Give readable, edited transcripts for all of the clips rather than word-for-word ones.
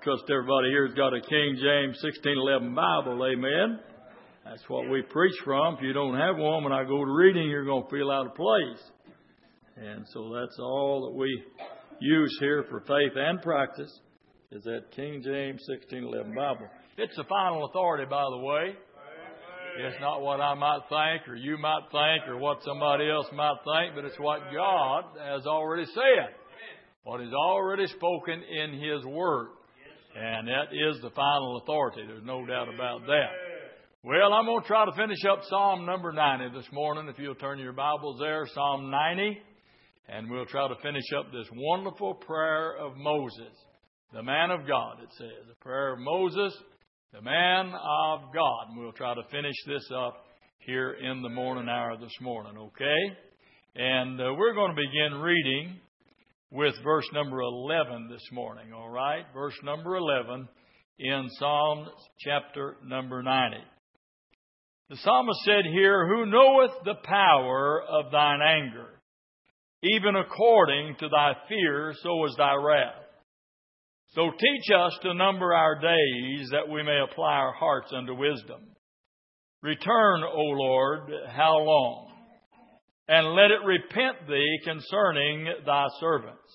trust everybody here's got a King James 1611 Bible, amen. That's what we preach from. If you don't have one, when I go to reading, you're going to feel out of place. And so that's all that we use here for faith and practice, is that King James 1611 Bible. It's the final authority, by the way. It's not what I might think or you might think or what somebody else might think, but it's what God has already said. What He's already spoken in His Word. And that is the final authority. There's no doubt about that. Well, I'm going to try to finish up Psalm number 90 this morning. If you'll turn your Bibles there, Psalm 90. And we'll try to finish up this wonderful prayer of Moses, the man of God, it says. The prayer of Moses, the man of God. And we'll try to finish this up here in the morning hour this morning, okay? And we're going to begin reading with verse number 11 this morning, all right? Verse number 11 in Psalm chapter number 90. The psalmist said here, "Who knoweth the power of thine anger? Even according to thy fear, so is thy wrath. So teach us to number our days, that we may apply our hearts unto wisdom. Return, O Lord, how long? And let it repent thee concerning thy servants.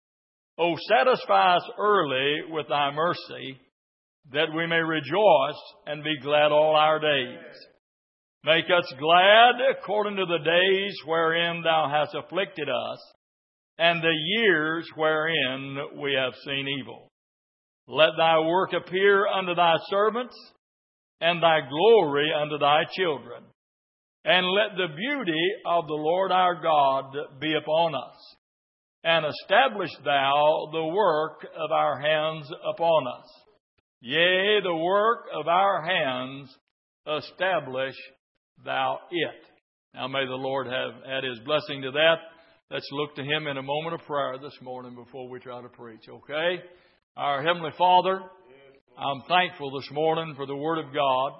O satisfy us early with thy mercy, that we may rejoice and be glad all our days. Make us glad according to the days wherein thou hast afflicted us, and the years wherein we have seen evil. Let thy work appear unto thy servants, and thy glory unto thy children. And let the beauty of the Lord our God be upon us. And establish thou the work of our hands upon us. Yea, the work of our hands establish thou it." Now may the Lord have add His blessing to that. Let's look to Him in a moment of prayer this morning before we try to preach, okay? Our Heavenly Father, I'm thankful this morning for the Word of God.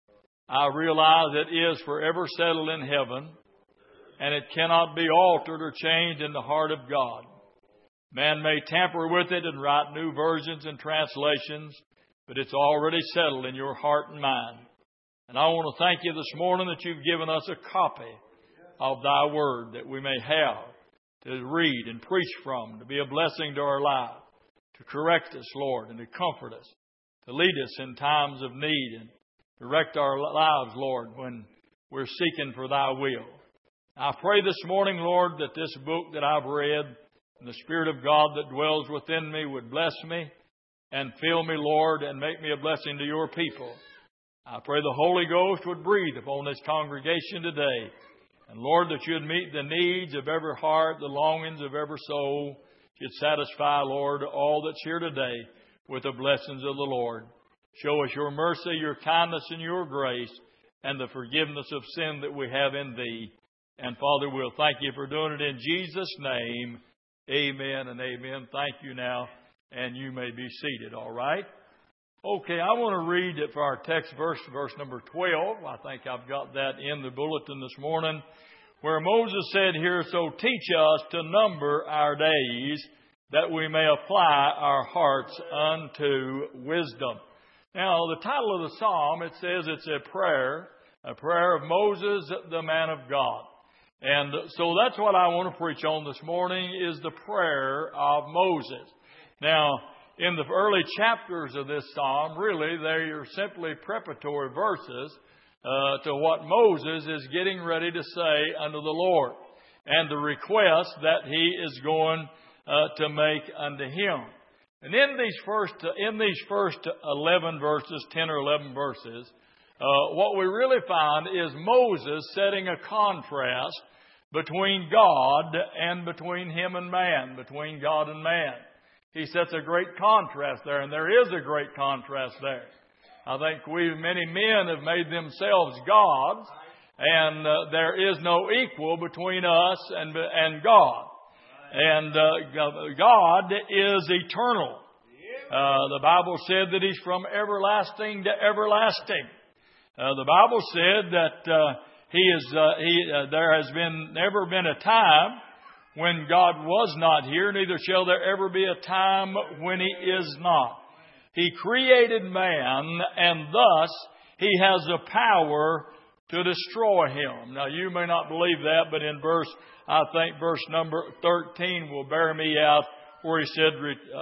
I realize it is forever settled in heaven, and it cannot be altered or changed in the heart of God. Man may tamper with it and write new versions and translations, but it's already settled in your heart and mind. And I want to thank you this morning that you've given us a copy of thy word that we may have to read and preach from, to be a blessing to our life, to correct us, Lord, and to comfort us, to lead us in times of need and direct our lives, Lord, when we're seeking for thy will. I pray this morning, Lord, that this book that I've read and the Spirit of God that dwells within me would bless me and fill me, Lord, and make me a blessing to your people. I pray the Holy Ghost would breathe upon this congregation today. And Lord, that you'd meet the needs of every heart, the longings of every soul. You'd satisfy, Lord, all that's here today with the blessings of the Lord. Show us your mercy, your kindness, and your grace, and the forgiveness of sin that we have in thee. And Father, we'll thank you for doing it in Jesus' name. Amen and amen. Thank you now, and you may be seated, all right? Okay, I want to read it for our text verse number 12. I think I've got that in the bulletin this morning, where Moses said here, "So teach us to number our days, that we may apply our hearts unto wisdom." Now, the title of the psalm, it says it's a prayer of Moses, the man of God. And so that's what I want to preach on this morning, is the prayer of Moses. Now, in the early chapters of this psalm, really, they are simply preparatory verses to what Moses is getting ready to say unto the Lord, and the request that he is going to make unto him. And in these first 11 verses, 10 or 11 verses, what we really find is Moses setting a contrast between God and between him and man, between God and man. He sets a great contrast there, and there is a great contrast there. I think many men have made themselves gods, and there is no equal between us and God. And God is eternal. The Bible said that He's from everlasting to everlasting. The Bible said that there has never been a time when God was not here, neither shall there ever be a time when He is not. He created man, and thus He has the power to destroy him. Now, you may not believe that, but in verse number 13 will bear me out, where he said,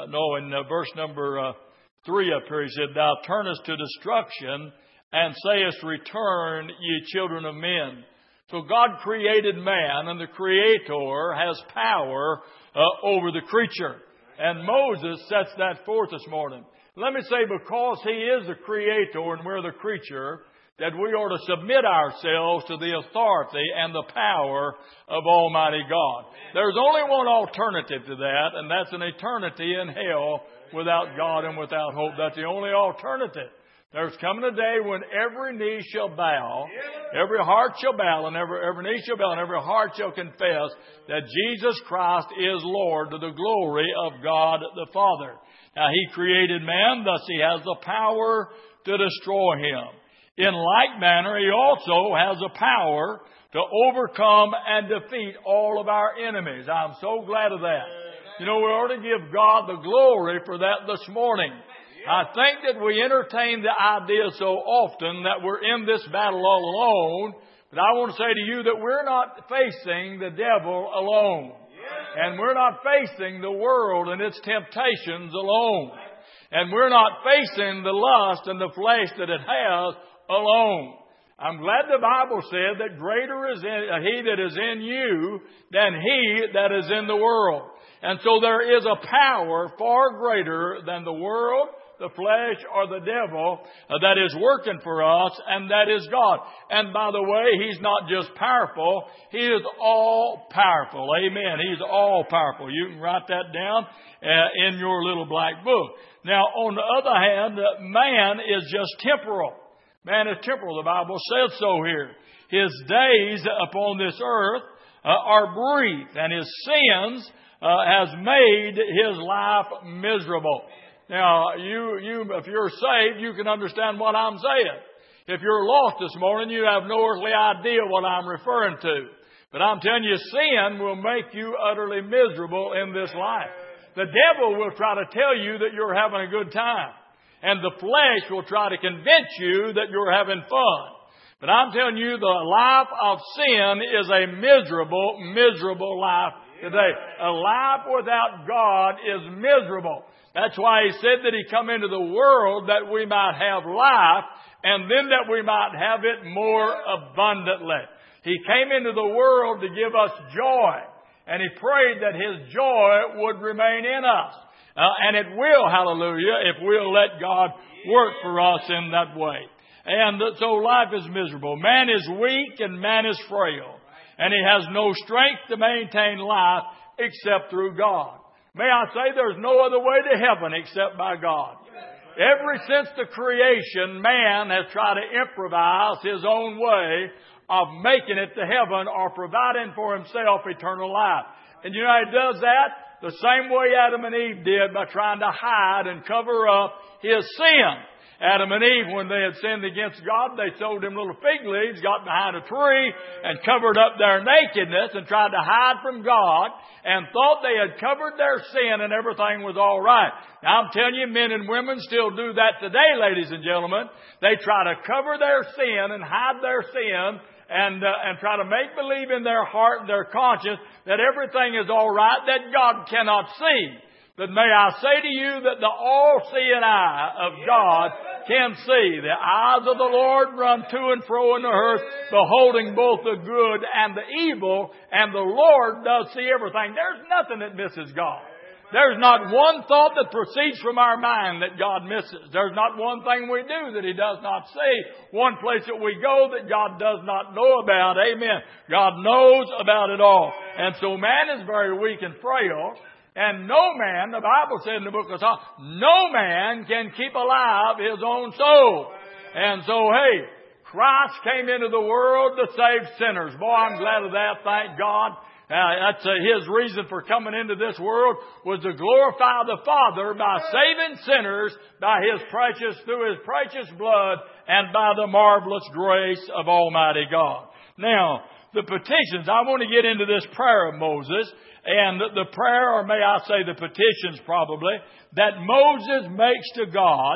in verse number 3 up here, he said, Thou turnest to destruction, and sayest, Return, ye children of men. So God created man, and the Creator has power over the creature. And Moses sets that forth this morning. Let me say, because He is the Creator and we're the creature, that we ought to submit ourselves to the authority and the power of Almighty God. There's only one alternative to that, and that's an eternity in hell without God and without hope. That's the only alternative. There's coming a day when every knee shall bow, every heart shall bow, and every knee shall bow, and every heart shall confess that Jesus Christ is Lord, to the glory of God the Father. Now, He created man, thus He has the power to destroy him. In like manner, He also has the power to overcome and defeat all of our enemies. I'm so glad of that. You know, we ought to give God the glory for that this morning. I think that we entertain the idea so often that we're in this battle all alone, but I want to say to you that we're not facing the devil alone. And we're not facing the world and its temptations alone. And we're not facing the lust and the flesh that it has alone. I'm glad the Bible said that greater is He that is in you than he that is in the world. And so there is a power far greater than the world, the flesh, or the devil that is working for us, and that is God. And by the way, He's not just powerful, He is all powerful. Amen. He's all powerful. You can write that down in your little black book. Now, on the other hand, man is just temporal. Man is temporal. The Bible says so here. His days upon this earth are brief, and his sins has made his life miserable. Now, if you're saved, you can understand what I'm saying. If you're lost this morning, you have no earthly idea what I'm referring to. But I'm telling you, sin will make you utterly miserable in this life. The devil will try to tell you that you're having a good time. And the flesh will try to convince you that you're having fun. But I'm telling you, the life of sin is a miserable, miserable life today. A life without God is miserable. That's why He said that He come into the world that we might have life, and then that we might have it more abundantly. He came into the world to give us joy, and He prayed that His joy would remain in us. And it will, hallelujah, if we'll let God work for us in that way. And so life is miserable. Man is weak and man is frail. And he has no strength to maintain life except through God. May I say there's no other way to heaven except by God. Ever since the creation, man has tried to improvise his own way of making it to heaven or providing for himself eternal life. And you know how he does that? The same way Adam and Eve did, by trying to hide and cover up his sin. Adam and Eve, when they had sinned against God, they sewed them little fig leaves, got behind a tree, and covered up their nakedness and tried to hide from God, and thought they had covered their sin and everything was all right. Now, I'm telling you, men and women still do that today, ladies and gentlemen. They try to cover their sin and hide their sin, and try to make believe in their heart and their conscience that everything is all right that God cannot see. But may I say to you that the all-seeing eye of God can see. The eyes of the Lord run to and fro in the earth, beholding both the good and the evil, and the Lord does see everything. There's nothing that misses God. There's not one thought that proceeds from our mind that God misses. There's not one thing we do that He does not see. One place that we go that God does not know about. Amen. God knows about it all. And so man is very weak and frail. And no man, the Bible said in the book of Psalms, no man can keep alive his own soul. And so, hey, Christ came into the world to save sinners. Boy, I'm glad of that. Thank God. That's His reason for coming into this world, was to glorify the Father by saving sinners through His precious blood, and by the marvelous grace of Almighty God. Now, the petitions. I want to get into this prayer of Moses. And the prayer, or may I say the petitions probably, that Moses makes to God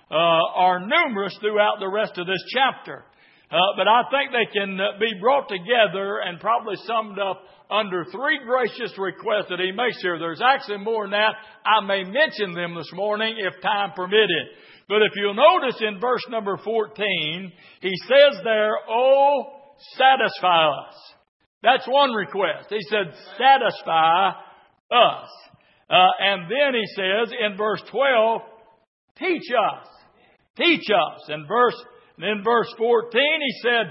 are numerous throughout the rest of this chapter. But I think they can be brought together and probably summed up under three gracious requests that he makes here. There's actually more than that. I may mention them this morning if time permitted. But if you'll notice in verse number 14, he says there, "Oh, satisfy us." That's one request. He said, "Satisfy us." And then he says in verse 12, "Teach us." Teach us. And in verse 14, he said,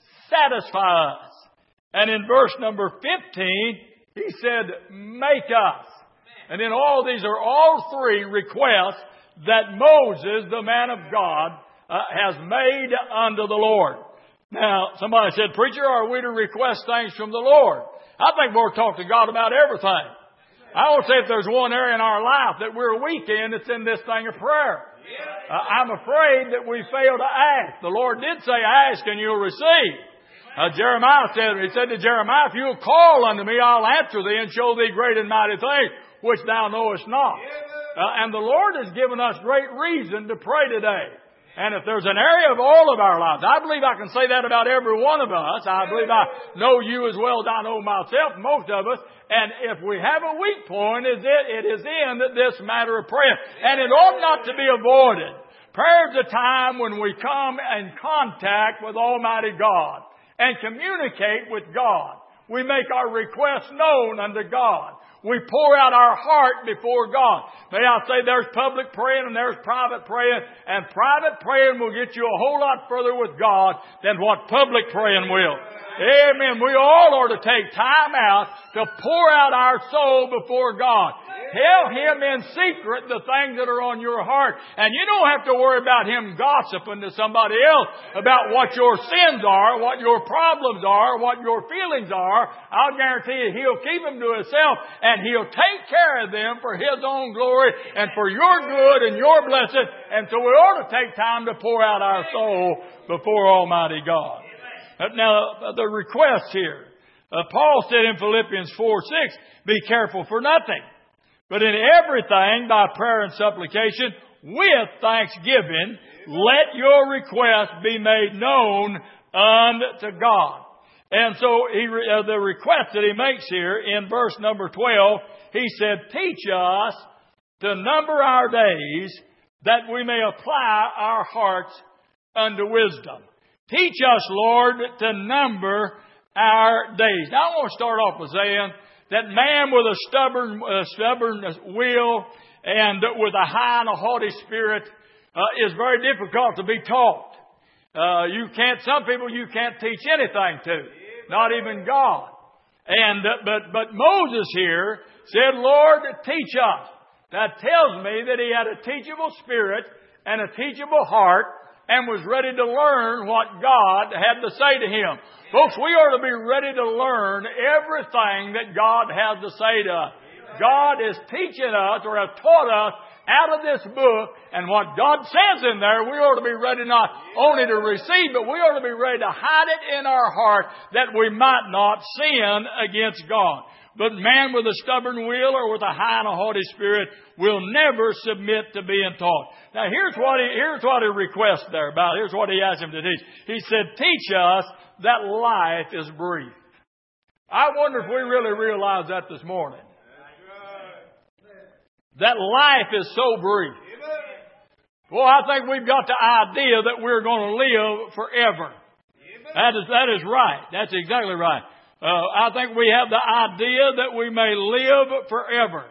"Satisfy us." And in verse number 15, he said, "Make us." And in all these are all three requests that Moses, the man of God, has made unto the Lord. Now, somebody said, "Preacher, are we to request things from the Lord?" I think we're to talk to God about everything. I want to say if there's one area in our life that we're weak in, it's in this thing of prayer. I'm afraid that we fail to ask. The Lord did say, "Ask and you'll receive." Jeremiah said, he said to Jeremiah, "If you'll call unto me, I'll answer thee and show thee great and mighty things, which thou knowest not." And the Lord has given us great reason to pray today. And if there's an area of all of our lives, I believe I can say that about every one of us. I believe I know you as well as I know myself, most of us. And if we have a weak point, it is in this matter of prayer. And it ought not to be avoided. Prayer is a time when we come in contact with Almighty God and communicate with God. We make our requests known unto God. We pour out our heart before God. May I say there's public praying and there's private praying. And private praying will get you a whole lot further with God than what public praying will. Amen. We all ought to take time out to pour out our soul before God. Tell Him in secret the things that are on your heart. And you don't have to worry about Him gossiping to somebody else about what your sins are, what your problems are, what your feelings are. I'll guarantee you He'll keep them to Himself and He'll take care of them for His own glory and for your good and your blessing. And so we ought to take time to pour out our soul before Almighty God. Now, the request here. Paul said in Philippians 4:6, "Be careful for nothing, but in everything by prayer and supplication with thanksgiving, let your requests be made known unto God." And so the request that he makes here in verse number 12, he said, "Teach us to number our days that we may apply our hearts unto wisdom." Teach us, Lord, to number our days. Now I want to start off with saying that man with a stubborn will and with a high and a haughty spirit is very difficult to be taught. Some people you can't teach anything to, not even God. But Moses here said, "Lord, teach us." That tells me that he had a teachable spirit and a teachable heart and was ready to learn what God had to say to him. Folks, we are to be ready to learn everything that God has to say to us. God is teaching us or has taught us out of this book, and what God says in there, we ought to be ready not only to receive, but we ought to be ready to hide it in our heart that we might not sin against God. But man with a stubborn will or with a high and a haughty spirit will never submit to being taught. Now here's what he requests there about. Here's what he asked him to teach. He said, "Teach us that life is brief." I wonder if we really realize that this morning. That life is so brief. Well, I think we've got the idea that we're going to live forever. That is right. That's exactly right. I think we have the idea that we may live forever.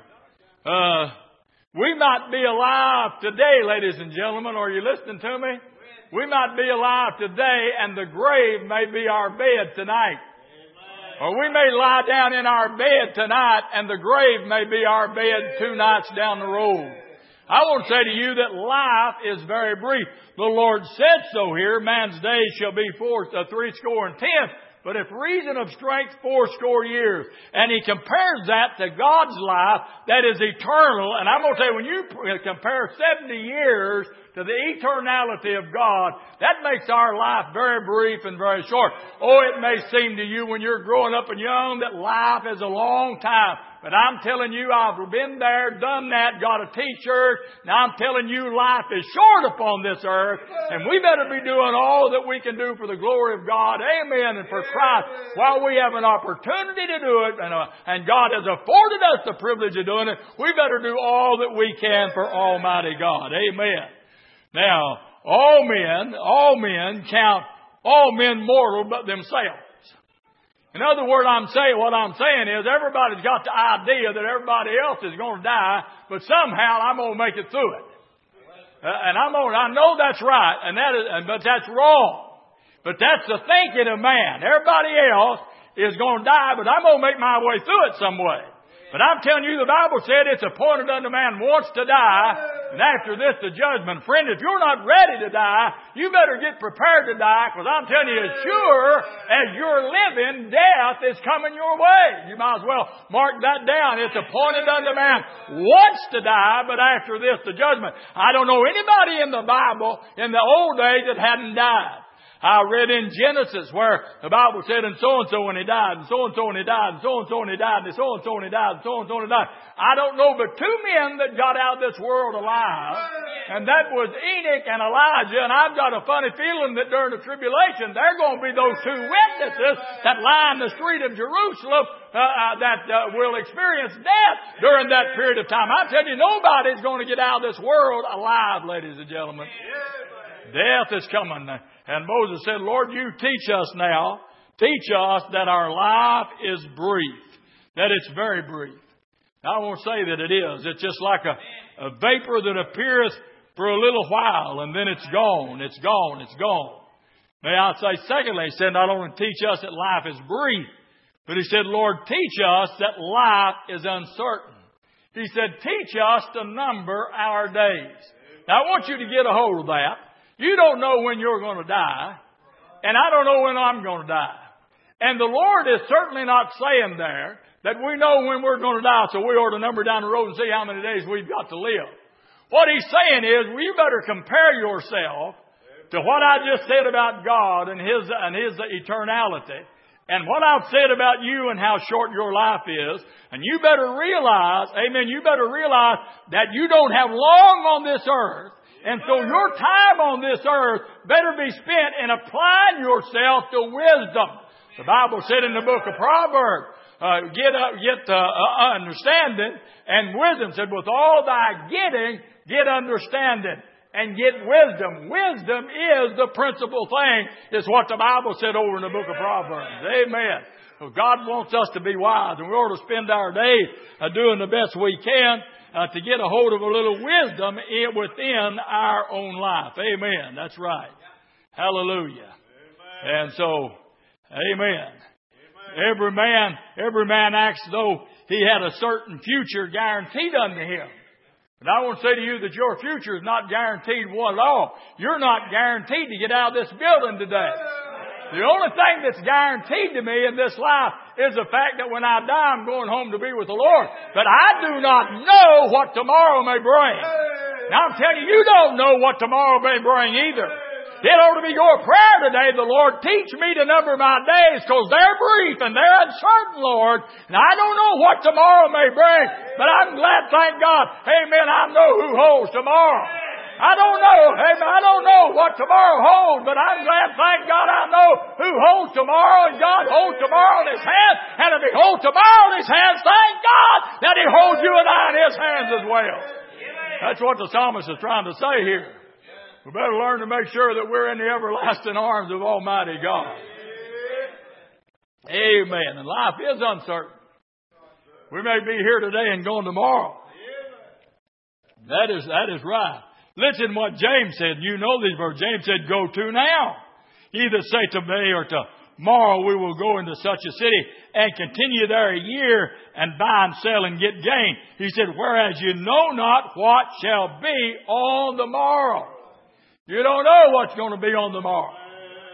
We might be alive today, ladies and gentlemen. Are you listening to me? We might be alive today and the grave may be our bed tonight. Or we may lie down in our bed tonight and the grave may be our bed 2 nights down the road. I want to say to you that life is very brief. The Lord said so here, man's days shall be 80. but if reason of strength 80 years. And he compares that to God's life that is eternal. And I'm going to tell you, when you compare 70 years to the eternality of God, that makes our life very brief and very short. Oh, it may seem to you when you're growing up and young that life is a long time. But I'm telling you, I've been there, done that, got a t-shirt. Now I'm telling you, life is short upon this earth. And we better be doing all that we can do for the glory of God. Amen. And for Christ, while we have an opportunity to do it, and God has afforded us the privilege of doing it, we better do all that we can for Almighty God. Amen. Now, all men count all men mortal but themselves. In other words, what I'm saying is everybody's got the idea that everybody else is going to die, but somehow I'm going to make it through it. And I know that's right, but that's wrong. But that's the thinking of man. Everybody else is going to die, but I'm going to make my way through it some way. But I'm telling you, the Bible said it's appointed unto man once to die, and after this the judgment. Friend, if you're not ready to die, you better get prepared to die, because I'm telling you, as sure as you're living, death is coming your way. You might as well mark that down. It's appointed unto man once to die, but after this the judgment. I don't know anybody in the Bible in the old days that hadn't died. I read in Genesis where the Bible said, and so-and-so when he died, and so-and-so when he died, and so-and-so when he died, and so-and-so when he died, and so-and-so when he died. I don't know but two men that got out of this world alive, and that was Enoch and Elijah, and I've got a funny feeling that during the tribulation, they're going to be those two witnesses that lie in the street of Jerusalem that will experience death during that period of time. I tell you, nobody's going to get out of this world alive, ladies and gentlemen. Death is coming. And Moses said, Lord, you teach us now. Teach us that our life is brief. That it's very brief. Now, I won't say that it is. It's just like a vapor that appears for a little while and then it's gone. It's gone. It's gone. May I say, secondly, he said not only teach us that life is brief, but he said, Lord, teach us that life is uncertain. He said, teach us to number our days. Now, I want you to get a hold of that. You don't know when you're going to die, and I don't know when I'm going to die. And the Lord is certainly not saying there that we know when we're going to die, so we ought to number down the road and see how many days we've got to live. What He's saying is, you better compare yourself to what I just said about God and His eternality, and what I've said about you and how short your life is. And you better realize, amen, you better realize that you don't have long on this earth. And so your time on this earth better be spent in applying yourself to wisdom. The Bible said in the book of Proverbs, get understanding, and wisdom said, with all thy getting, get understanding and get wisdom. Wisdom is the principal thing, is what the Bible said over in the book of Proverbs. Amen. So God wants us to be wise, and we ought to spend our days doing the best we can to get a hold of a little wisdom within our own life. Amen. That's right. Hallelujah. Amen. And so, amen. Every man acts though he had a certain future guaranteed unto him. And I want to say to you that your future is not guaranteed one at all. You're not guaranteed to get out of this building today. The only thing that's guaranteed to me in this life is the fact that when I die, I'm going home to be with the Lord. But I do not know what tomorrow may bring. Now I'm telling you, you don't know what tomorrow may bring either. It ought to be your prayer today, the Lord, teach me to number my days, because they're brief and they're uncertain, Lord. And I don't know what tomorrow may bring, but I'm glad, thank God, amen, I know who holds tomorrow. I don't know what tomorrow holds, but I'm glad, thank God, I know who holds tomorrow, and God holds tomorrow in His hands. And if He holds tomorrow in His hands, thank God that He holds you and I in His hands as well. That's what the psalmist is trying to say here. We better learn to make sure that we're in the everlasting arms of Almighty God. Amen. And life is uncertain. We may be here today and gone tomorrow. That is right. Listen what James said. You know these verses. James said, go to now. Either say today or tomorrow we will go into such a city and continue there a year and buy and sell and get gain. He said, whereas you know not what shall be on the morrow. You don't know what's going to be on the morrow.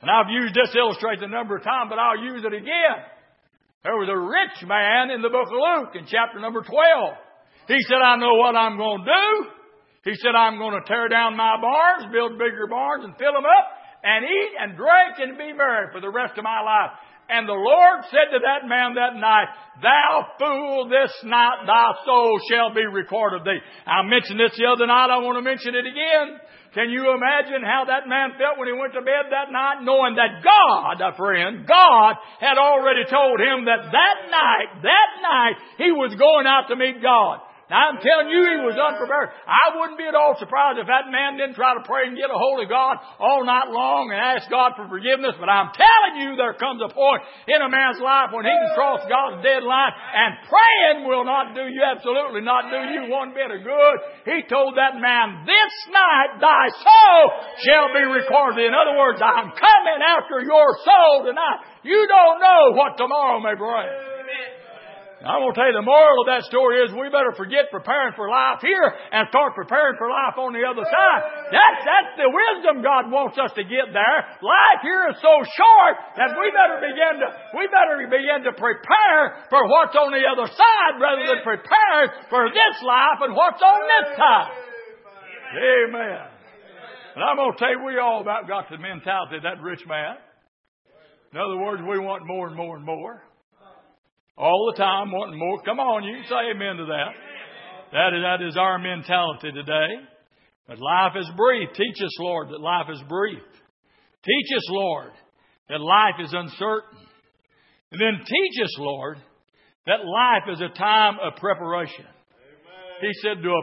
And I've used this to illustrate a number of times, but I'll use it again. There was a rich man in the book of Luke in chapter number 12. He said, I know what I'm going to do. He said, I'm going to tear down my barns, build bigger barns, and fill them up, and eat and drink and be merry for the rest of my life. And the Lord said to that man that night, Thou fool, this night thy soul shall be required of thee. I mentioned this the other night. I want to mention it again. Can you imagine how that man felt when he went to bed that night, knowing that God, God had already told him that night, he was going out to meet God. Now, I'm telling you, he was unprepared. I wouldn't be at all surprised if that man didn't try to pray and get a hold of God all night long and ask God for forgiveness. But I'm telling you, there comes a point in a man's life when he can cross God's deadline, and praying will not do you, absolutely not do you one bit of good. He told that man, this night thy soul shall be recorded. In other words, I'm coming after your soul tonight. You don't know what tomorrow may bring. I'm going to tell you, the moral of that story is we better forget preparing for life here and start preparing for life on the other side. That's the wisdom God wants us to get there. Life here is so short that we better begin to prepare for what's on the other side rather than prepare for this life and what's on this side. Amen. And I'm going to tell you, we all about got the mentality of that rich man. In other words, we want more and more and more. All the time wanting more. Come on, you can say amen to that. That is our mentality today. But life is brief. Teach us, Lord, that life is brief. Teach us, Lord, that life is uncertain. And then teach us, Lord, that life is a time of preparation. He said to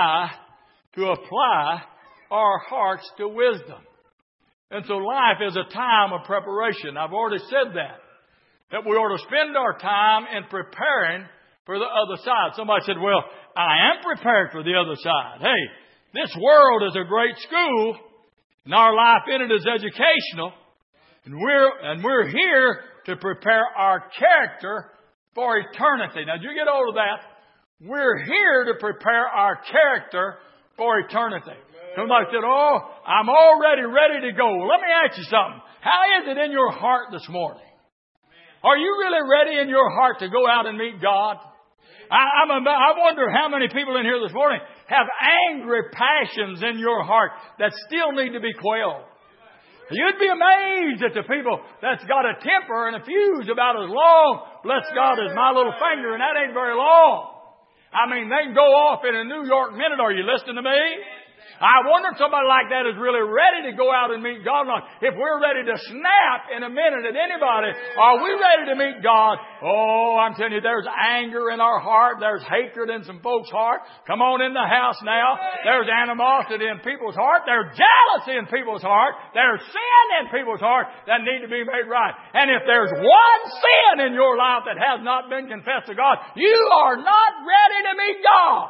apply our hearts to wisdom. And so life is a time of preparation. I've already said that we ought to spend our time in preparing for the other side. Somebody said, well, I am prepared for the other side. Hey, this world is a great school, and our life in it is educational, and we're here to prepare our character for eternity. Now, did you get hold of that? We're here to prepare our character for eternity. Somebody said, oh, I'm already ready to go. Well, let me ask you something. How is it in your heart this morning? Are you really ready in your heart to go out and meet God? I wonder how many people in here this morning have angry passions in your heart that still need to be quelled. You'd be amazed at the people that's got a temper and a fuse about as long, bless God, as my little finger, and that ain't very long. I mean, they can go off in a New York minute. Are you listening to me? I wonder if somebody like that is really ready to go out and meet God. If we're ready to snap in a minute at anybody, are we ready to meet God? Oh, I'm telling you, there's anger in our heart. There's hatred in some folks' heart. Come on in the house now. There's animosity in people's heart. There's jealousy in people's heart. There's sin in people's heart that need to be made right. And if there's one sin in your life that has not been confessed to God, you are not ready to meet God.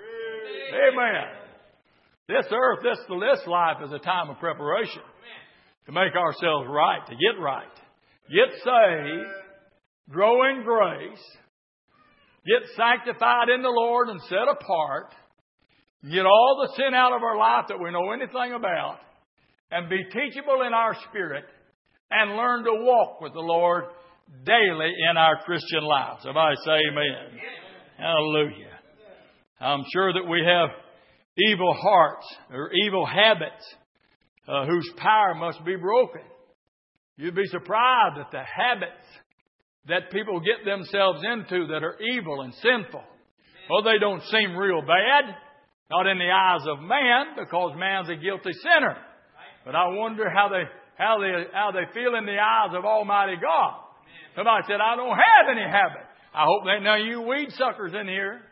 Amen. This earth, this life is a time of preparation to make ourselves right, to get saved, grow in grace, get sanctified in the Lord and set apart, get all the sin out of our life that we know anything about, and be teachable in our spirit, and learn to walk with the Lord daily in our Christian life. Somebody say amen. Hallelujah. I'm sure that we have evil hearts or evil habits whose power must be broken. You'd be surprised at the habits that people get themselves into that are evil and sinful. Well, they don't seem real bad, not in the eyes of man, because man's a guilty sinner. But I wonder how they feel in the eyes of Almighty God. Somebody said, I don't have any habit. I hope there ain't none of you weed suckers in here.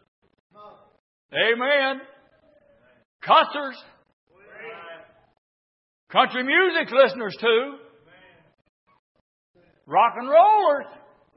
Amen. Cussers. Country music listeners too. Rock and rollers.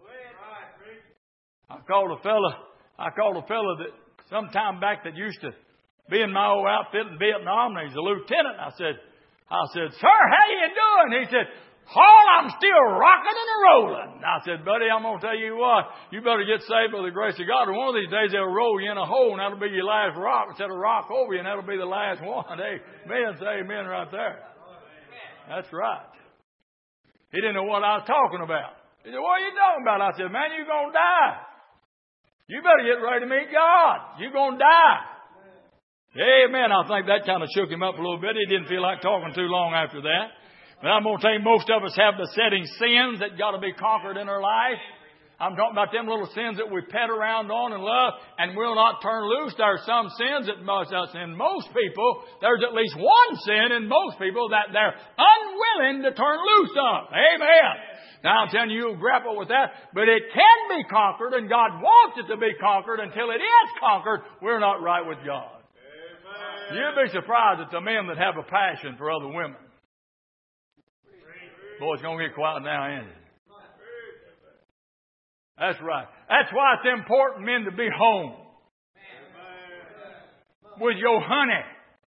I called a fella that sometime back that used to be in my old outfit in Vietnam, and he's a lieutenant. I said, sir, how you doing? He said, Hall, I'm still rocking and rolling. I said, buddy, I'm going to tell you what, you better get saved by the grace of God. And one of these days they'll roll you in a hole, and that'll be your last rock instead of rock over you, and that'll be the last one. Amen. Say amen right there. That's right. He didn't know what I was talking about. He said, what are you talking about? I said, man, you're going to die. You better get ready to meet God. You're going to die. Amen. I think that kind of shook him up a little bit. He didn't feel like talking too long after that. But I'm going to tell you, most of us have besetting sins that got to be conquered in our life. I'm talking about them little sins that we pet around on and love and will not turn loose. There are some sins that in most people, there's at least one sin in most people that they're unwilling to turn loose of. Amen. Now I'm telling you, you'll grapple with that, but it can be conquered, and God wants it to be conquered. Until it is conquered, we're not right with God. Amen. You'd be surprised at the men that have a passion for other women. Boy, it's going to get quiet now, ain't it? That's right. That's why it's important, men, to be home with your honey.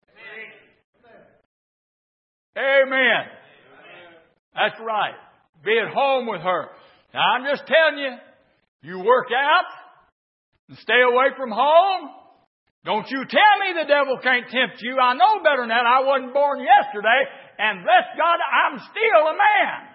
Amen. That's right. Be at home with her. Now, I'm just telling you, you work out and stay away from home. Don't you tell me the devil can't tempt you. I know better than that. I wasn't born yesterday, and bless God, I'm still a man.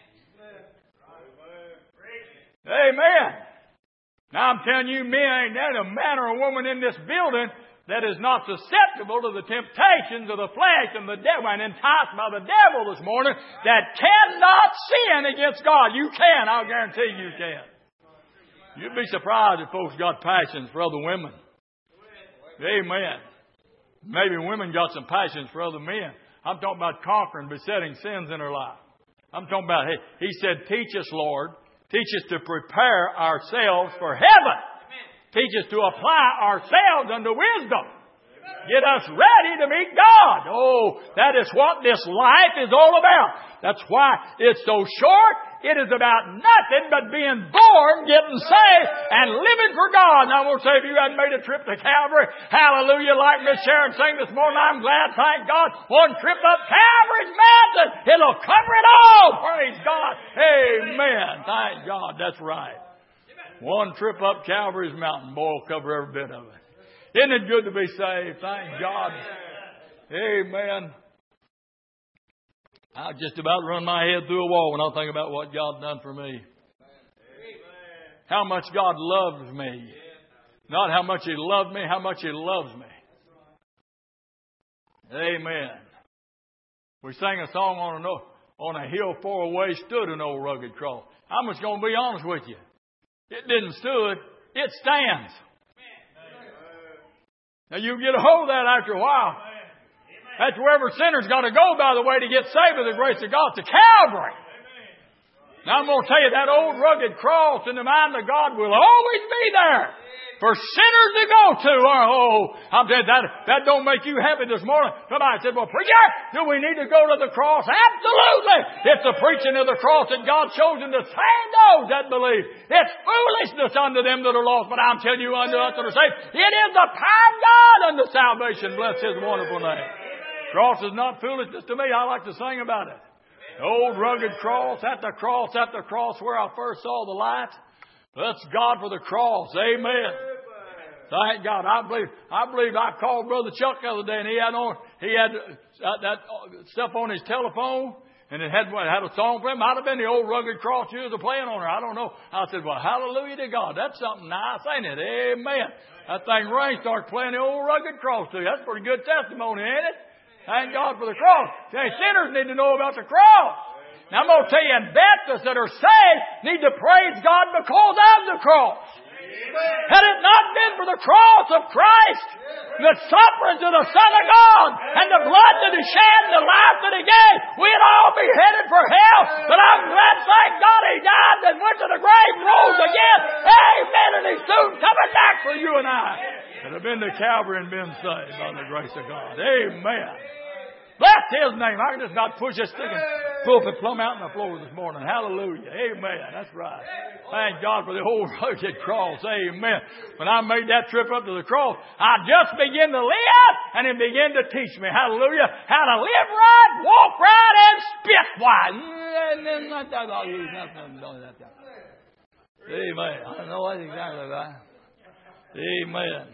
Amen. Now I'm telling you, men, ain't there a man or a woman in this building that is not susceptible to the temptations of the flesh and the devil and enticed by the devil this morning that cannot sin against God. You can. I'll guarantee you can. You'd be surprised if folks got passions for other women. Amen. Maybe women got some passions for other men. I'm talking about conquering besetting sins in their life. I'm talking about, hey, he said, teach us, Lord. Teach us to prepare ourselves for heaven. Teach us to apply ourselves unto wisdom. Get us ready to meet God. Oh, that is what this life is all about. That's why it's so short. It is about nothing but being born, getting saved, and living for God. And I want to say, if you hadn't made a trip to Calvary, hallelujah, like Miss Sharon sang this morning, I'm glad, thank God, one trip up Calvary's mountain, it'll cover it all. Praise God. Amen. Thank God. That's right. One trip up Calvary's mountain, boy, will cover every bit of it. Isn't it good to be saved? Thank God. Amen. I just about run my head through a wall when I think about what God done for me. How much God loves me. Not how much He loved me, how much He loves me. Amen. We sang a song on a hill far away stood an old rugged cross. I'm just going to be honest with you. It didn't stood, it stands. Now you get a hold of that after a while. That's where every sinner's got to go, by the way, to get saved by the grace of God, to Calvary. Now I'm going to tell you, that old rugged cross in the mind of God will always be there for sinners to go to. Oh, I'm telling you, that don't make you happy this morning. Somebody said, well, preacher, do we need to go to the cross? Absolutely. It's the preaching of the cross that God's chosen to save those that believe. It's foolishness unto them that are lost, but I'm telling you, unto us that are saved, it is the power of God unto salvation. Bless His wonderful name. Cross is not foolishness to me. I like to sing about it. The old rugged cross, at the cross where I first saw the light. Bless God for the cross. Amen. Thank God. I believe I called Brother Chuck the other day, and he had that stuff on his telephone, and it had a song for him. Might have been the old rugged cross you was playing on her. I don't know. I said, well, hallelujah to God. That's something nice, ain't it? Amen. That thing rain starts playing the old rugged cross to you. That's a pretty good testimony, ain't it? Thank God for the cross. Okay, sinners need to know about the cross. Now I'm going to tell you, and Baptists that are saved need to praise God because of the cross. Had it not been for the cross of Christ, the sufferings of the Son of God, and the blood that He shed, and the life that He gave, we'd all be headed for hell. But I'm glad, thank God, He died and went to the grave, rose again. Amen. And He's soon coming back for you and I that have been to Calvary and been saved by the grace of God. Amen. Bless His name. I can just not push this sticking pulpit plumb out on the floor this morning. Hallelujah. Amen. That's right. Thank God for the old rugged cross. Amen. When I made that trip up to the cross, I just began to live, and He began to teach me, hallelujah, how to live right, walk right, and spit right. Amen. I know that's exactly right. Amen.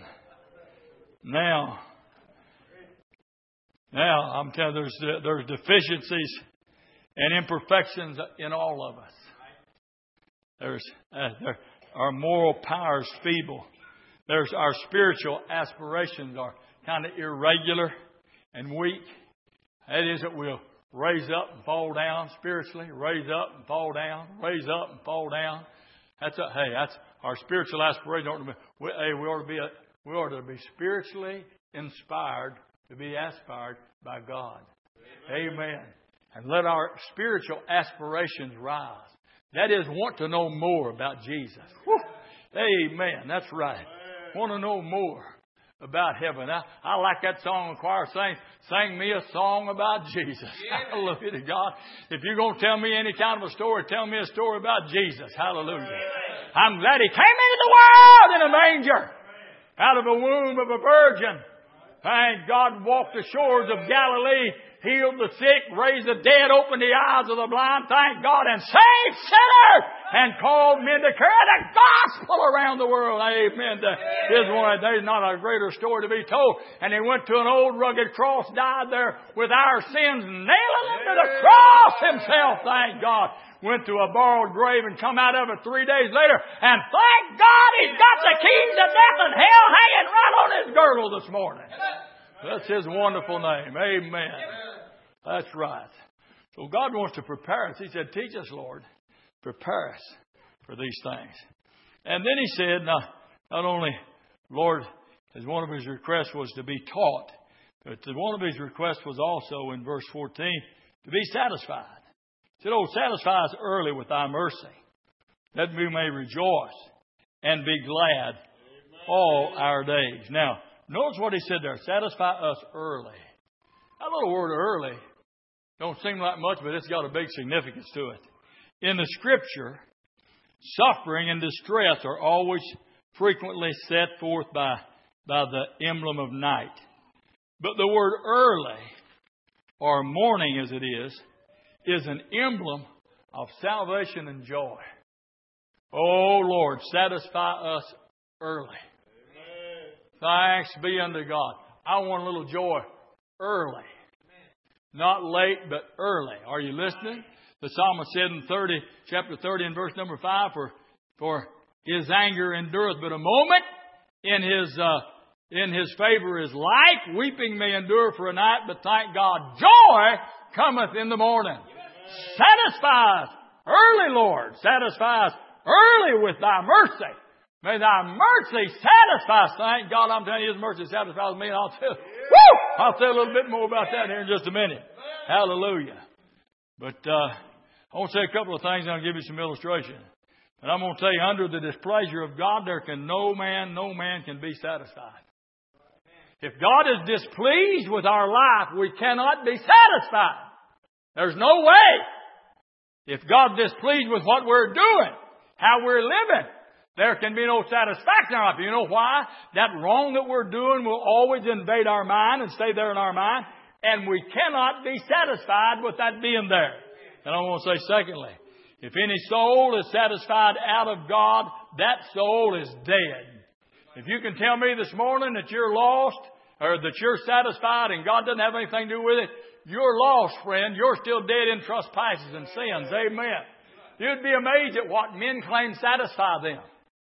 Now, I'm telling you, there's deficiencies and imperfections in all of us. Our moral power is feeble. Our spiritual aspirations are kind of irregular and weak. That is that we'll raise up and fall down spiritually, raise up and fall down, raise up and fall down. That's our spiritual aspiration. We ought to be spiritually inspired to be aspired by God. Amen. And let our spiritual aspirations rise. That is, want to know more about Jesus. Whew. Amen. That's right. Want to know more about heaven. I like that song the choir sang. Sing me a song about Jesus. Hallelujah to God. If you're going to tell me any kind of a story, tell me a story about Jesus. Hallelujah. I'm glad He came into the world in a manger, out of the womb of a virgin. Thank God, walked the shores of Galilee, healed the sick, raised the dead, opened the eyes of the blind, thank God, and saved sinners, and called men to carry the gospel around the world. Amen. There's not a greater story to be told. And He went to an old rugged cross, died there with our sins, nailing them to the cross Himself, thank God. Went to a borrowed grave and come out of it 3 days later, and thank God He's got the keys of death and hell hanging right on His girdle this morning. That's His wonderful name. Amen. That's right. So God wants to prepare us. He said, teach us, Lord. Prepare us for these things. And then He said, not only, Lord, as one of His requests was to be taught, but one of His requests was also in verse 14, to be satisfied. He said, satisfy us early with Thy mercy, that we may rejoice and be glad all our days. Now, notice what He said there. Satisfy us early. That little word early don't seem like much, but it's got a big significance to it. In the Scripture, suffering and distress are always frequently set forth by the emblem of night. But the word early, or morning as it is an emblem of salvation and joy. Oh Lord, satisfy us early. Thanks be unto God. I want a little joy early. Not late, but early. Are you listening? The psalmist said in chapter 30 and verse number 5, for His anger endureth but a moment. In His favor is life. Weeping may endure for a night, but thank God, joy cometh in the morning. Satisfy us early, Lord. Satisfy us early with Thy mercy. May Thy mercy satisfy us. Thank God, I'm telling you, His mercy satisfies me. And I'll say a little bit more about that here in just a minute. Hallelujah. But I want to say a couple of things and I'll give you some illustration. And I'm going to tell you, under the displeasure of God, there can no man can be satisfied. If God is displeased with our life, we cannot be satisfied. There's no way. If God's displeased with what we're doing, how we're living, there can be no satisfaction in our life. You know why? That wrong that we're doing will always invade our mind and stay there in our mind. And we cannot be satisfied with that being there. And I want to say secondly, if any soul is satisfied out of God, that soul is dead. If you can tell me this morning that you're lost or that you're satisfied and God doesn't have anything to do with it, you're lost, friend. You're still dead in trespasses and sins. Amen. You'd be amazed at what men claim satisfy them.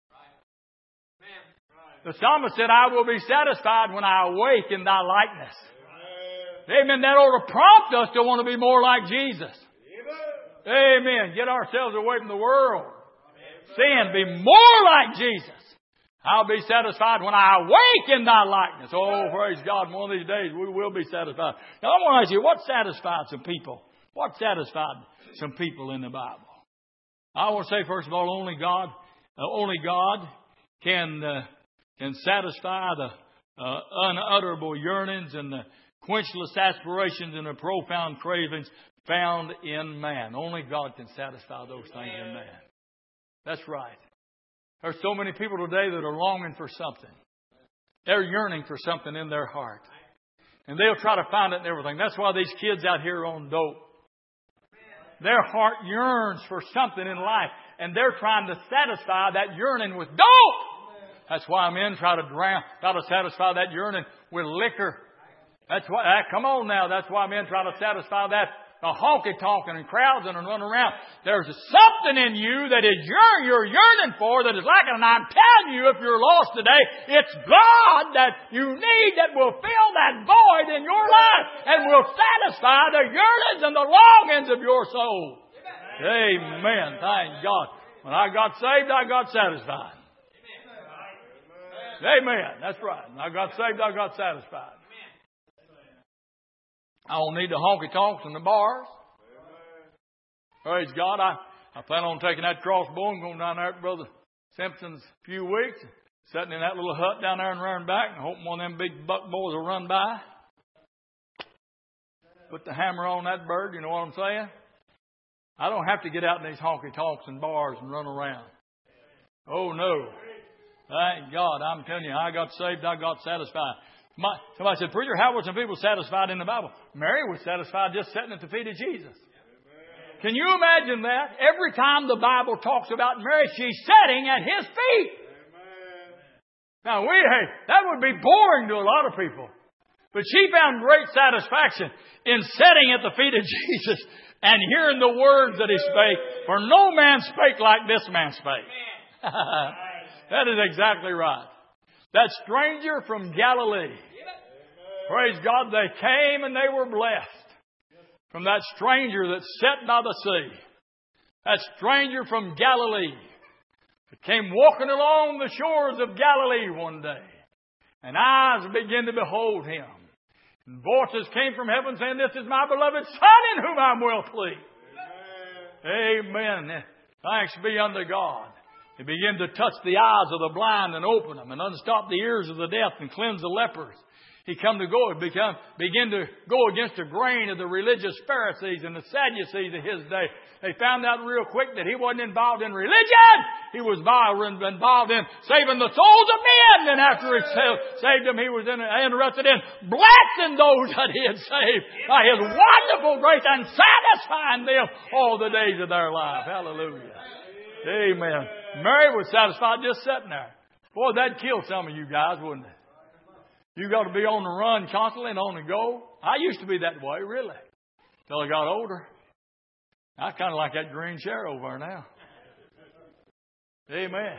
The psalmist said, I will be satisfied when I awake in Thy likeness. Amen. That ought to prompt us to want to be more like Jesus. Amen. Get ourselves away from the world. Sin. Be more like Jesus. I'll be satisfied when I awake in Thy likeness. Oh, praise God. One of these days we will be satisfied. Now I want to ask you, what satisfied some people? What satisfied some people in the Bible? I want to say, first of all, only God can satisfy the unutterable yearnings and the quenchless aspirations and the profound cravings found in man. Only God can satisfy those things in man. That's right. There's so many people today that are longing for something. They're yearning for something in their heart. And they'll try to find it in everything. That's why these kids out here are on dope. Their heart yearns for something in life. And they're trying to satisfy that yearning with dope. That's why men try to satisfy that yearning with liquor. That's why, come on now. That's why men try to satisfy that the honky-tonking and crowds and running around. There's something in you that is you're yearning for that is lacking. And I'm telling you, if you're lost today, it's God that you need that will fill that void in your life and will satisfy the yearnings and the longings of your soul. Amen. Thank God. When I got saved, I got satisfied. Amen. That's right. When I got saved, I got satisfied. I don't need the honky-tonks and the bars. Praise God. I plan on taking that crossbow and going down there at Brother Simpson's a few weeks, sitting in that little hut down there and running back and hoping one of them big buck boys will run by. Put the hammer on that bird, you know what I'm saying? I don't have to get out in these honky-tonks and bars and run around. Oh, no. Thank God. I'm telling you, I got saved, I got satisfied. Somebody said, preacher, how were some people satisfied in the Bible? Mary was satisfied just sitting at the feet of Jesus. Can you imagine that? Every time the Bible talks about Mary, she's sitting at His feet. Now, that would be boring to a lot of people. But she found great satisfaction in sitting at the feet of Jesus and hearing the words that He spake. For no man spake like this man spake. That is exactly right. That stranger from Galilee. Praise God, they came and they were blessed. From that stranger that sat by the sea. That stranger from Galilee. That came walking along the shores of Galilee one day. And eyes began to behold Him. And voices came from heaven saying, this is my beloved Son in whom I'm well pleased. Amen. Thanks be unto God. He began to touch the eyes of the blind and open them and unstop the ears of the deaf and cleanse the lepers. He began to go against the grain of the religious Pharisees and the Sadducees of his day. They found out real quick that he wasn't involved in religion. He was involved in saving the souls of men. And after he saved them, he was interested in blessing those that he had saved by His wonderful grace and satisfying them all the days of their life. Hallelujah. Amen. Mary was satisfied just sitting there. Boy, that'd kill some of you guys, wouldn't it? You got to be on the run constantly and on the go. I used to be that way, really, till I got older. I kind of like that green chair over there now. Amen.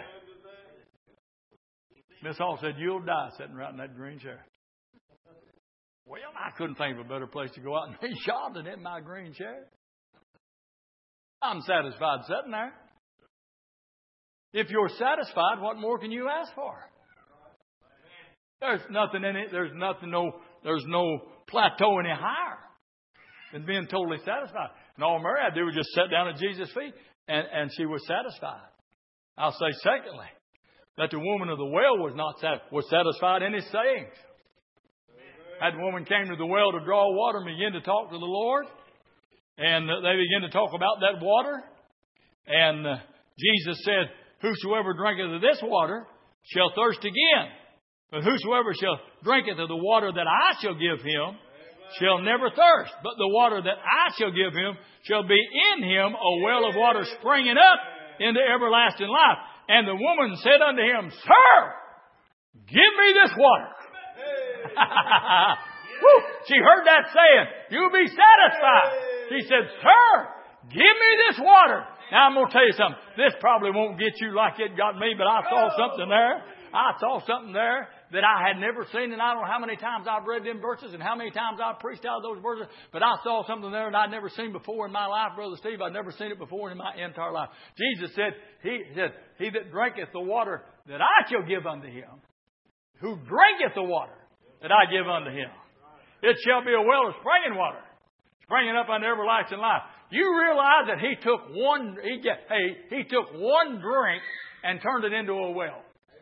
Miss Hall said, you'll die sitting right in that green chair. Well, I couldn't think of a better place to go out and be shot than in my green chair. I'm satisfied sitting there. If you're satisfied, what more can you ask for? There's nothing in it. There's no plateau any higher than being totally satisfied. And all Mary had to do was just sit down at Jesus' feet, and she was satisfied. I'll say, secondly, that the woman of the well was satisfied in His sayings. That woman came to the well to draw water and began to talk to the Lord, and they began to talk about that water. And Jesus said, whosoever drinketh of this water shall thirst again. But whosoever shall drinketh of the water that I shall give him shall never thirst. But the water that I shall give him shall be in him a well of water springing up into everlasting life. And the woman said unto him, Sir, give me this water. She heard that saying, you'll be satisfied. She said, Sir, give me this water. Now I'm going to tell you something. This probably won't get you like it got me, but I saw something there. I saw something there that I had never seen, and I don't know how many times I've read them verses and how many times I've preached out of those verses, but I saw something there that I'd never seen before in my life, Brother Steve. I'd never seen it before in my entire life. Jesus said, He that drinketh the water that I shall give unto him, who drinketh the water that I give unto him, it shall be a well of springing water, springing up unto everlasting life. You realize that he took one drink and turned it into a well.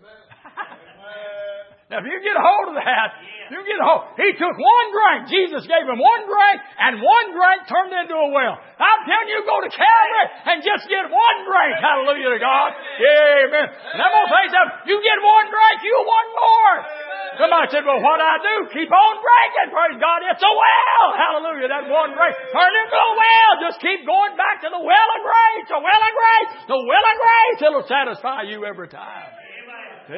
Now, if you get a hold of that, he took one drink. Jesus gave him one drink, and one drink turned into a well. I'm telling you, go to Calvary and just get one drink. Hallelujah to God. Amen. And I'm going to tell you something. You get one drink, you want more. Somebody said, well, what do I do? Keep on drinking. Praise God. It's a well. Hallelujah. That one drink turned into a well. Just keep going back to the well of grace. The well of grace. The well of grace. It'll satisfy you every time.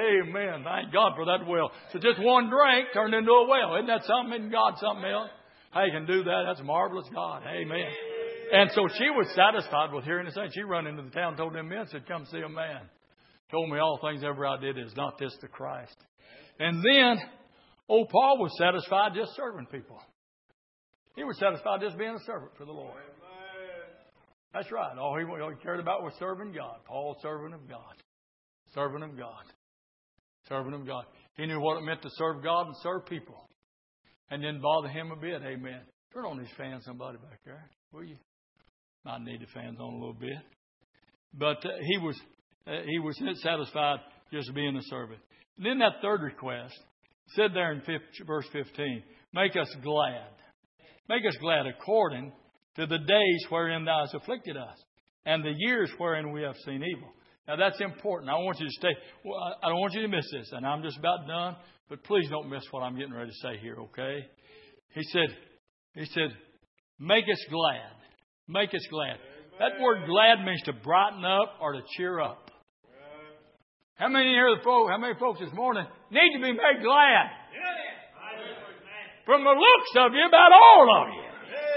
Amen. Thank God for that well. So just one drink turned into a well. Isn't that something? Isn't God something else? I can do that. That's a marvelous God. Amen. And so she was satisfied with hearing the saying. She run into the town, told them men, said, come see a man. Told me all things ever I did is not this the Christ. And then, old Paul was satisfied just serving people. He was satisfied just being a servant for the Lord. That's right. All he cared about was serving God. Paul, servant of God. Servant of God. Servant of God. He knew what it meant to serve God and serve people. And didn't bother him a bit. Amen. Turn on these fans, somebody back there. Will you? Might need the fans on a little bit. But he was satisfied just being a servant. And then that third request said there in verse 15, make us glad. Make us glad according to the days wherein thou hast afflicted us, and the years wherein we have seen evil. Now that's important. I want you to stay. Well, I don't want you to miss this, and I'm just about done. But please don't miss what I'm getting ready to say here. Okay? He said, make us glad. Make us glad. That word glad means to brighten up or to cheer up. How many folks this morning need to be made glad? From the looks of you, about all of you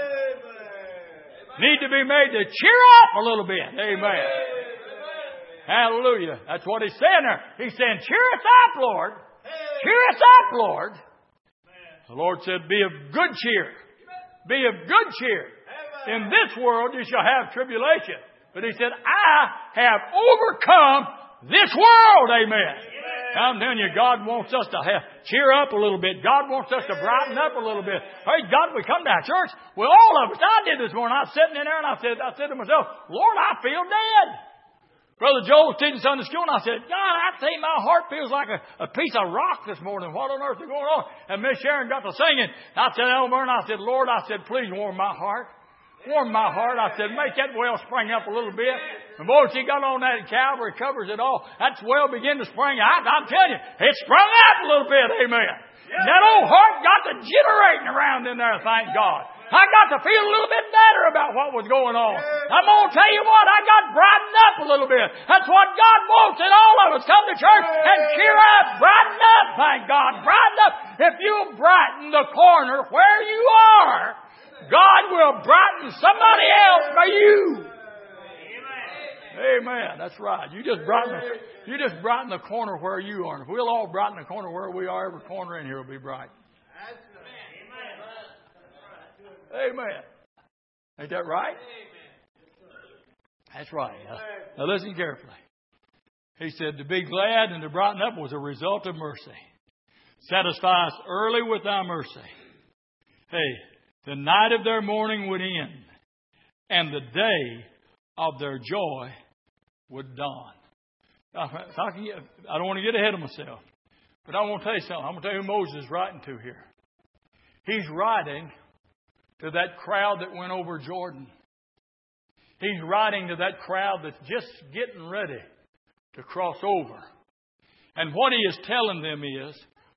need to be made to cheer up a little bit. Amen. Hallelujah. That's what he's saying there. He's saying, cheer us up, Lord. Cheer us up, Lord. The Lord said, be of good cheer. Be of good cheer. In this world you shall have tribulation. But he said, I have overcome this world. Amen. I'm telling you, God wants us to cheer up a little bit. God wants us to brighten up a little bit. Hey, God, we come to our church. Well, all of us. I did this morning. I was sitting in there and I said to myself, Lord, I feel dead. Brother Joel was teaching Sunday school, and I said, God, I think my heart feels like a piece of rock this morning. What on earth is going on? And Miss Sharon got to singing. I said, Elmer, and I said, Lord, please warm my heart. Warm my heart. I said, make that well spring up a little bit. And boy, she got on that Calvary, covers it all. That well began to spring. I'm telling you, it sprung up a little bit. Amen. And that old heart got to gyrating around in there, thank God. I got to feel a little bit better about what was going on. I'm going to tell you what, I got brightened up a little bit. That's what God wants in all of us. Come to church and cheer up. Brighten up, thank God. Brighten up. If you brighten the corner where you are, God will brighten somebody else by you. Amen. That's right. You just brighten the corner where you are. And if we'll all brighten the corner where we are, every corner in here will be bright. Amen. Ain't that right? That's right. Now listen carefully. He said to be glad and to brighten up was a result of mercy. Satisfy us early with thy mercy. Hey, the night of their mourning would end, and the day of their joy would dawn. I don't want to get ahead of myself, but I want to tell you something. I'm going to tell you who Moses is writing to here. He's writing to that crowd that went over Jordan. He's writing to that crowd that's just getting ready to cross over. And what he is telling them is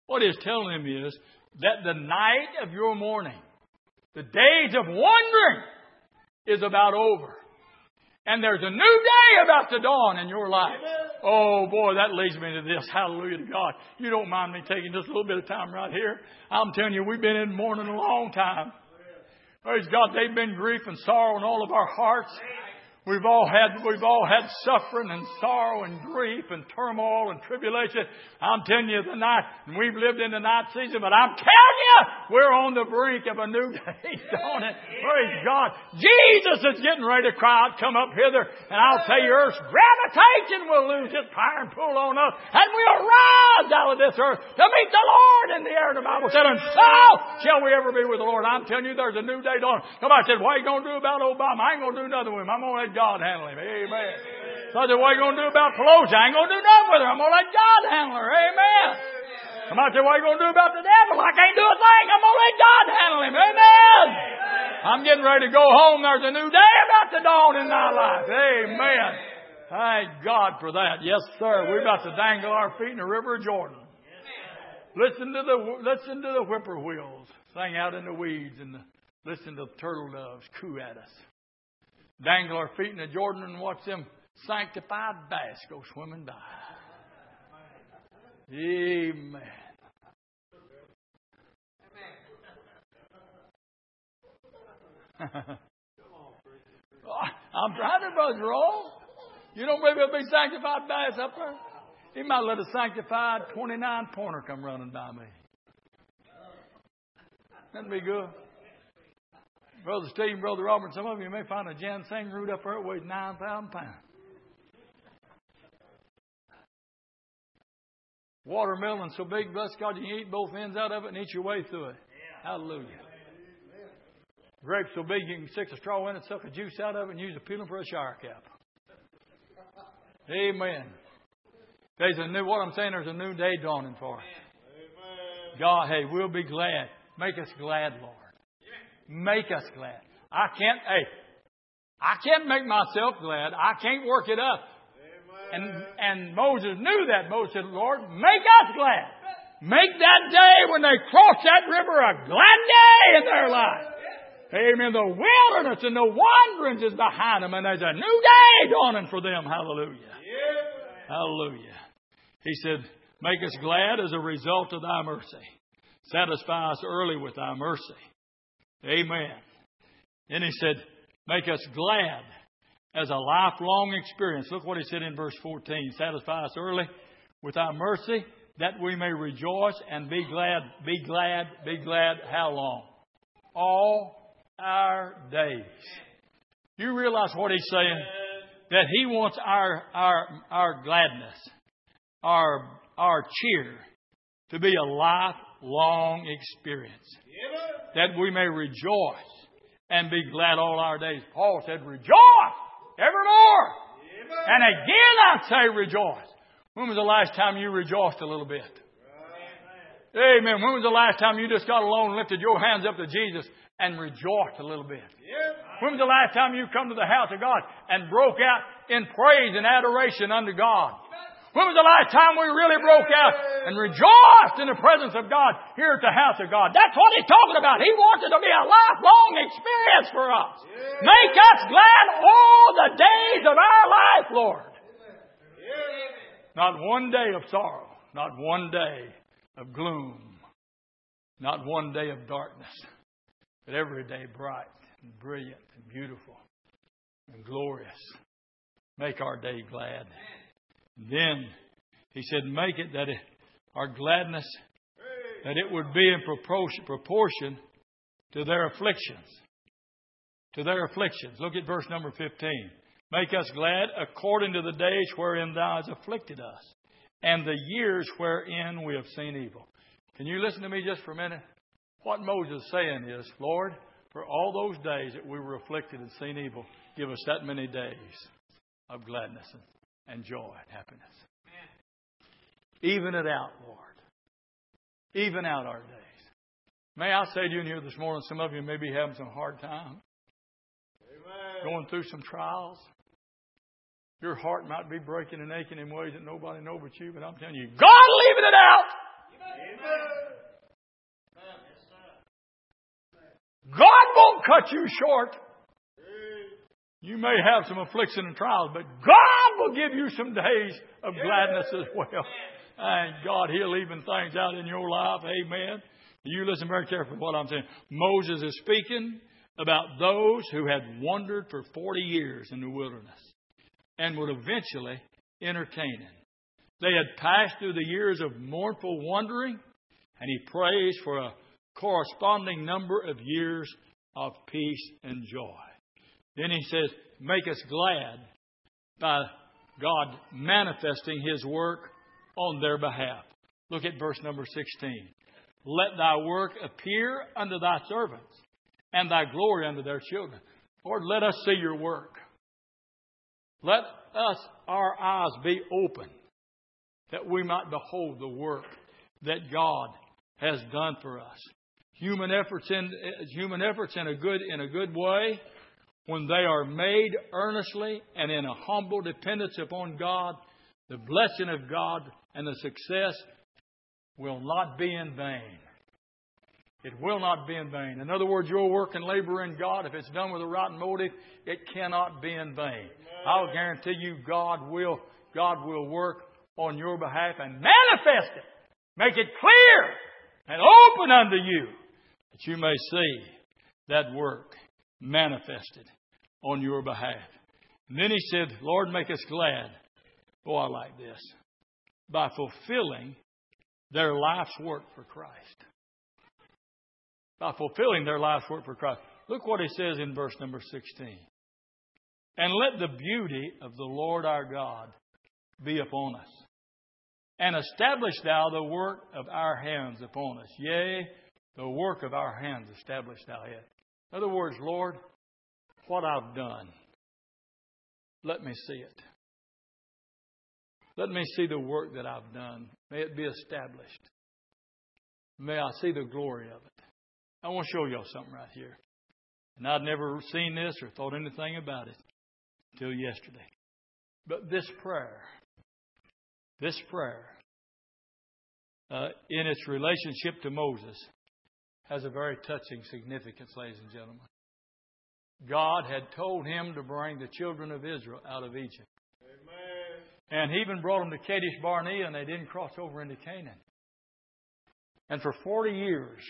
that the night of your mourning, the days of wandering, is about over. And there's a new day about to dawn in your life. Oh boy, that leads me to this. Hallelujah to God. You don't mind me taking just a little bit of time right here. I'm telling you, we've been in mourning a long time. Praise God, they've been grief and sorrow in all of our hearts. We've all had suffering and sorrow and grief and turmoil and tribulation. I'm telling you tonight, and we've lived in the night season, but I'm telling you, we're on the brink of a new day dawning. Praise God. Jesus is getting ready to cry out, come up hither. And I'll tell you, earth's gravitation will lose its power and pull on us. And we'll rise out of this earth to meet the Lord in the air. The Bible said, and so shall we ever be with the Lord. I'm telling you, there's a new day dawning. Somebody said, what are you going to do about Obama? I ain't going to do nothing with him. I'm going to let God handle him. Amen. So I said, what are you going to do about Pelosi? I ain't going to do nothing with her. I'm going to let God handle her. Amen. Somebody said, what are you going to do about the devil? I can't do a thing. I'm going to let God handle him. Amen. I'm getting ready to go home. There's a new day about to dawn in my life. Amen. Thank God for that. Yes, sir. We're about to dangle our feet in the river of Jordan. Listen to the whippoorwills sing out in the weeds, and listen to the turtle doves coo at us. Dangle our feet in the Jordan and watch them sanctified bass go swimming by. Amen. I'm trying to, Brother Roll. You don't believe it'll be sanctified bass up there? He might let a sanctified 29-pointer come running by me. That'd be good. Brother Steve, Brother Robert, some of you may find a ginseng root up there that weighs 9,000 pounds. Watermelon so big, bless God, you can eat both ends out of it and eat your way through it. Hallelujah. Grapes so big you can stick a straw in it, suck the juice out of it, and use a peeling for a shower cap. Amen. There's a new, what I'm saying, there's a new day dawning for us. God, hey, we'll be glad. Make us glad, Lord. Make us glad. I can't make myself glad. I can't work it up. And Moses knew that. Moses said, Lord, make us glad. Make that day when they cross that river a glad day in their life. Amen. The wilderness and the wanderings is behind them, and there's a new day dawning for them. Hallelujah. Hallelujah. He said, make us glad as a result of thy mercy. Satisfy us early with thy mercy. Amen. Then he said, make us glad as a lifelong experience. Look what he said in verse 14. Satisfy us early with thy mercy, that we may rejoice and be glad. Be glad, be glad. How long? All our days. You realize what he's saying? That he wants our gladness, our cheer to be a lifelong experience. That we may rejoice and be glad all our days. Paul said, rejoice evermore. And again I say rejoice. When was the last time you rejoiced a little bit? Amen. When was the last time you just got alone and lifted your hands up to Jesus and rejoiced a little bit? When was the last time you come to the house of God and broke out in praise and adoration unto God? When was the last time we really broke out and rejoiced in the presence of God here at the house of God? That's what he's talking about. He wants it to be a lifelong experience for us. Make us glad all the days of our life, Lord. Not one day of sorrow. Not one day of gloom. Not one day of darkness. But every day bright and brilliant and beautiful and glorious. Make our day glad. Then he said, make it that our gladness, that it would be in proportion to their afflictions. To their afflictions. Look at verse number 15. Make us glad according to the days wherein thou hast afflicted us, and the years wherein we have seen evil. Can you listen to me just for a minute? What Moses is saying is, Lord, for all those days that we were afflicted and seen evil, give us that many days of gladness and joy and happiness. Even it out, Lord. Even out our days. May I say to you in here this morning, some of you may be having some hard time. Going through some trials. Your heart might be breaking and aching in ways that nobody knows but you, but I'm telling you, God leaving it out. God won't cut you short. You may have some affliction and trials, but God will give you some days of gladness as well. And God, He'll even things out in your life. Amen. You listen very carefully to what I'm saying. Moses is speaking about those who had wandered for 40 years in the wilderness and would eventually entertain Him. They had passed through the years of mournful wandering, and He prays for a corresponding number of years of peace and joy. Then He says, make us glad by God manifesting His work on their behalf. Look at verse number 16. Let thy work appear unto thy servants, and thy glory unto their children. Lord, let us see your work. Let us, our eyes be open, that we might behold the work that God has done for us. Human efforts in a good way, when they are made earnestly and in a humble dependence upon God, the blessing of God and the success will not be in vain. It will not be in vain. In other words, your work and labor in God, if it's done with a right motive, it cannot be in vain. I'll guarantee you God will work on your behalf and manifest it. Make it clear and open unto you that you may see that work manifested on your behalf. And then he said, Lord, make us glad. Oh, I like this. By fulfilling their life's work for Christ. By fulfilling their life's work for Christ. Look what he says in verse number 16. And let the beauty of the Lord our God be upon us. And establish thou the work of our hands upon us. Yea, the work of our hands establish thou it. In other words, Lord, what I've done, let me see it. Let me see the work that I've done. May it be established. May I see the glory of it. I want to show y'all something right here. And I'd never seen this or thought anything about it until yesterday. But this prayer, in its relationship to Moses, has a very touching significance, ladies and gentlemen. God had told him to bring the children of Israel out of Egypt. Amen. And he even brought them to Kadesh Barnea, and they didn't cross over into Canaan. And for 40 years,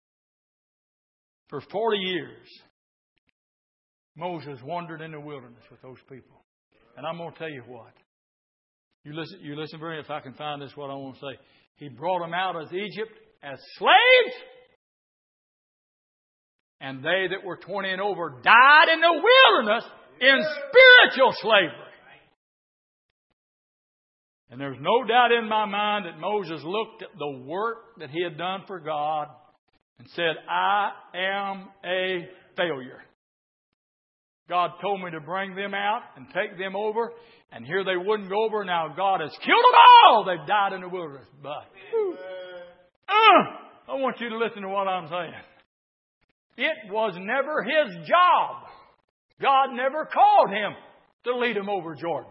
Moses wandered in the wilderness with those people. And I'm going to tell you what. You listen very, if I can find this, what I want to say. He brought them out of Egypt as slaves. And they that were 20 and over died in the wilderness in spiritual slavery. And there's no doubt in my mind that Moses looked at the work that he had done for God and said, I am a failure. God told me to bring them out and take them over. And here they wouldn't go over. Now God has killed them all. They've died in the wilderness. But I want you to listen to what I'm saying. It was never his job. God never called him to lead him over Jordan.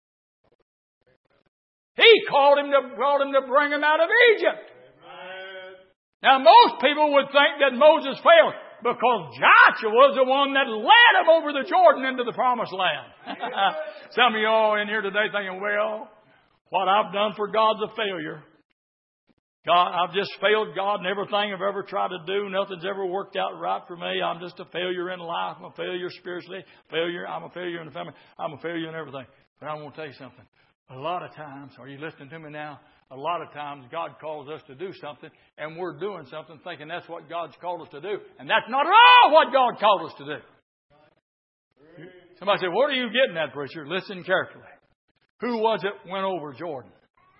He brought him to bring him out of Egypt. Now most people would think that Moses failed because Joshua was the one that led him over the Jordan into the promised land. Some of y'all in here today thinking, well, what I've done for God's a failure. God, I've just failed God in everything I've ever tried to do. Nothing's ever worked out right for me. I'm just a failure in life. I'm a failure spiritually. I'm a failure in the family. I'm a failure in everything. But I want to tell you something. A lot of times, are you listening to me now? A lot of times God calls us to do something and we're doing something thinking that's what God's called us to do. And that's not at all what God called us to do. Somebody said, what are you getting at, preacher? Listen carefully. Who was it went over Jordan?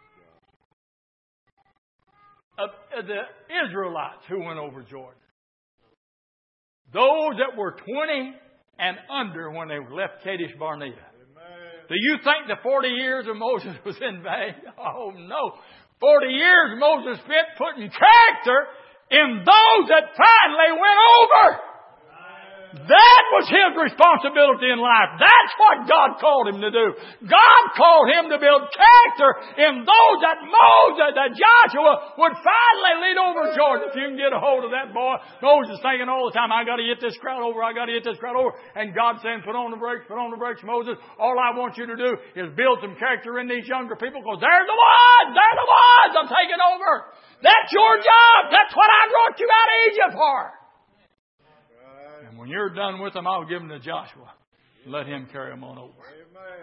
The Israelites who went over Jordan. Those that were 20 and under when they left Kadesh Barnea. Do you think the 40 years of Moses was in vain? Oh, no. 40 years Moses spent putting character in those that finally went over. That was his responsibility in life. That's what God called him to do. God called him to build character in those that Moses, that Joshua would finally lead over Jordan. If you can get a hold of that boy, Moses thinking all the time, I got to get this crowd over, I got to get this crowd over. And God saying, put on the brakes, Moses. All I want you to do is build some character in these younger people because they're the ones I'm taking over. That's your job. That's what I brought you out of Egypt for. When you're done with them, I'll give them to Joshua. Let him carry them on over. Amen.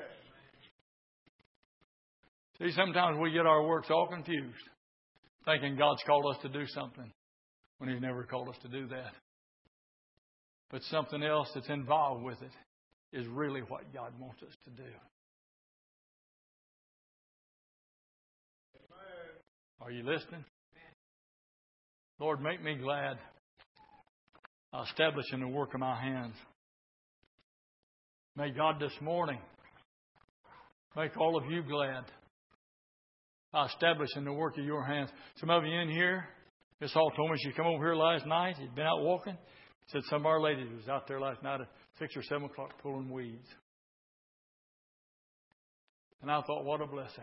See, sometimes we get our works all confused, thinking God's called us to do something when He's never called us to do that. But something else that's involved with it is really what God wants us to do. Are you listening? Lord, make me glad. Establishing the work of my hands. May God this morning make all of you glad by establishing the work of your hands. Some of you in here, Miss Hall told me she come over here last night. She'd been out walking. Said some of our ladies was out there last night at 6 or 7 o'clock pulling weeds. And I thought, what a blessing.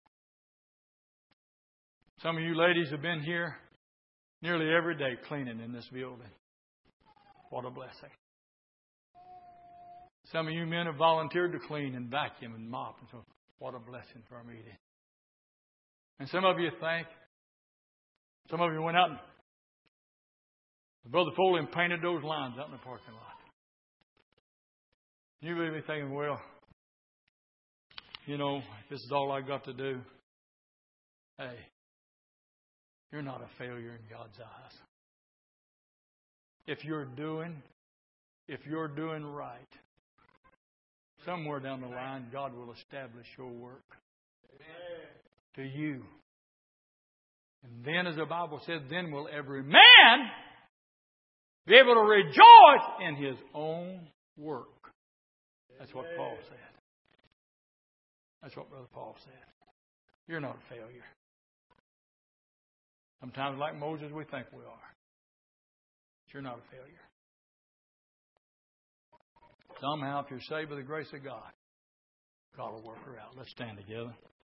Some of you ladies have been here nearly every day cleaning in this building. What a blessing. Some of you men have volunteered to clean and vacuum and mop. And so, what a blessing for our meeting. And some of you went out and Brother Foley painted those lines out in the parking lot. You may be thinking, well, this is all I got to do. Hey, you're not a failure in God's eyes. If you're doing right, somewhere down the line, God will establish your work to you. And then, as the Bible says, then will every man be able to rejoice in his own work. That's what Paul said. That's what Brother Paul said. You're not a failure. Sometimes, like Moses, we think we are. But you're not a failure. Somehow, if you're saved by the grace of God, God will work her out. Let's stand together.